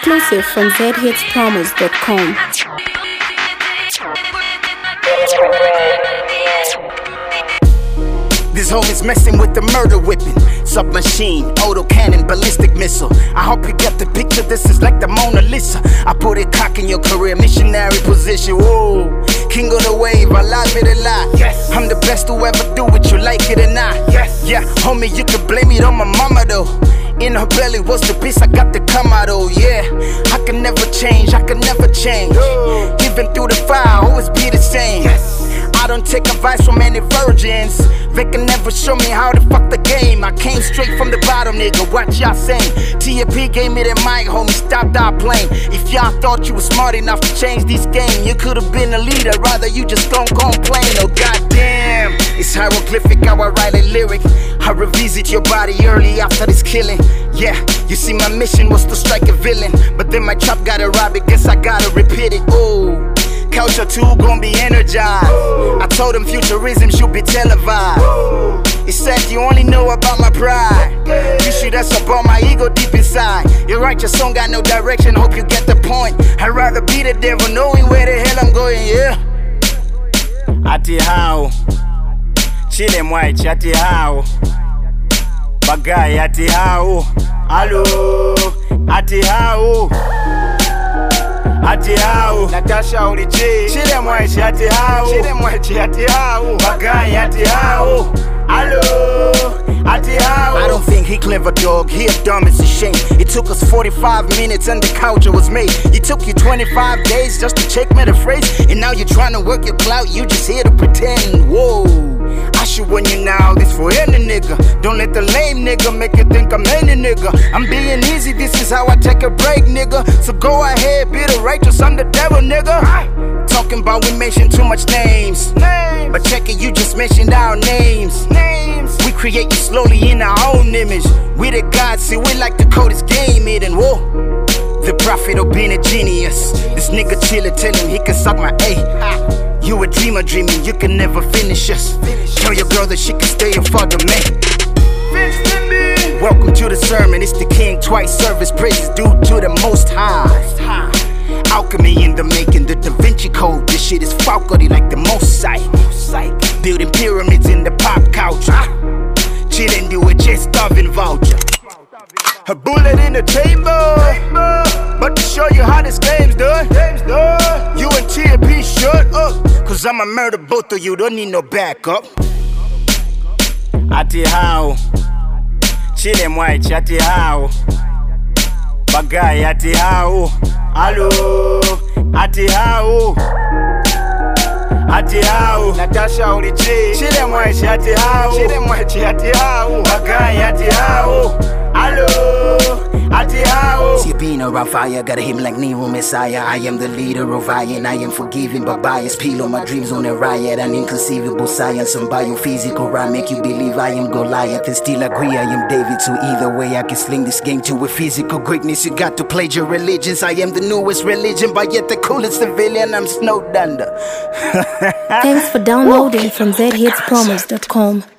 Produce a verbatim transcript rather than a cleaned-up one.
Exclusive from z hits promos dot com. This homie's messing with the murder whipping. Submachine, auto cannon, ballistic missile. I hope you get the picture, this is like the Mona Lisa. I put it cock in your career, missionary position. Whoa, king of the wave, I love it a lot. Yes, I'm the best to ever do it, you like it or not. Yes, yeah, homie, you can blame it on my mama though. In her belly was the beast I got to come out, oh yeah. I can never change, I can never change. Even through the fire, always be the same. Yes, I don't take advice from any virgins. They can never show me how to fuck the game. I came straight from the bottom, nigga, what y'all saying? T A P gave me the mic, homie, stopped our plane. If y'all thought you was smart enough to change this game, you could've been a leader, rather you just don't complain. Oh goddamn, it's hieroglyphic how I write a lyric. I revisit your body early after this killing. Yeah, you see my mission was to strike a villain, but then my chop gotta rob it, guess I gotta repeat it. Ooh, Culture two gon' be energized. I told him futurism should be televised. He said you only know about my pride. You should have support my ego deep inside. You write your song, got no direction, hope you get the point. I'd rather be the devil knowing where the hell I'm going, yeah. Ati how Chile mwaichi ati how Bagay ati how Hello Ati how Ati how Natasha Ulichi Chile mwaichi ati how Chile mwaichi ati how Bagay ati how Hello Ati how I don't think he clever, dog, he a dumb, it's a shame. It took us forty-five minutes and the culture was made. It took you twenty-five days just to check me the phrase. And now you're trying to work your clout, you just here to pretend. Whoa, I should warn you now, this for any nigga. Don't let the lame nigga make you think I'm any nigga. I'm being easy, this is how I take a break, nigga. So go ahead, be the righteous, I'm the devil, nigga. Talking about we mention too much names, names. But check it, you just mentioned our names, names. We create you slowly in our own image. We the gods, see we like to code this game it. And whoa, the prophet of being a genius. This nigga chillin', tell him he can suck my A. You a dreamer dreaming, you can never finish us. Tell your girl that she can stay and fuck the man. Welcome to the sermon, it's the king twice service. Praises due to the most high. Alchemy in the making, the Da Vinci Code. This shit is faculty like the Mosaic. Building pyramids in the pop culture. Chillin' do it, just starving vulture. A bullet in the chamber, but to show you how this game's done. You and T A P shut up, cause I'ma murder both of you, don't need no backup. Ati how Chile mwaichi ati how Bagay ati how Hello Ati how Ati how Natasha Ulichi Chile mwaichi ati how Chile mwaichi ati how Bagay ati how Hello Ati how See being around fire, gotta hit me like Nero Messiah. I am the leader of Iron, I am forgiving but bias. Peel on my dreams on a riot, an inconceivable science. Some biophysical rhyme make you believe I am Goliath and still agree I am David. So either way I can sling this game to a physical greatness. You got to pledge your religions. I am the newest religion, but yet the coolest civilian. I'm snowed under. Thanks for downloading from z hits promos dot com.